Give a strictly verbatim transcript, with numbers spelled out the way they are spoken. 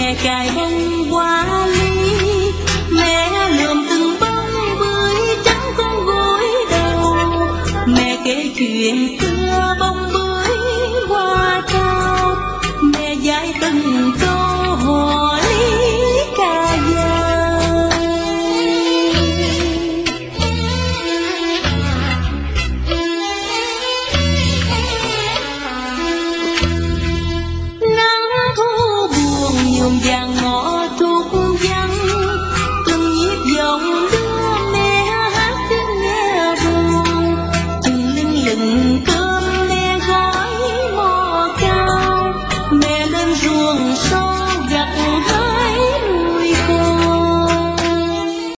mẹ cài bông hoa ly, mẹ lượm từng bông bưởi trắng con gối đầu, mẹ kể chuyện xưa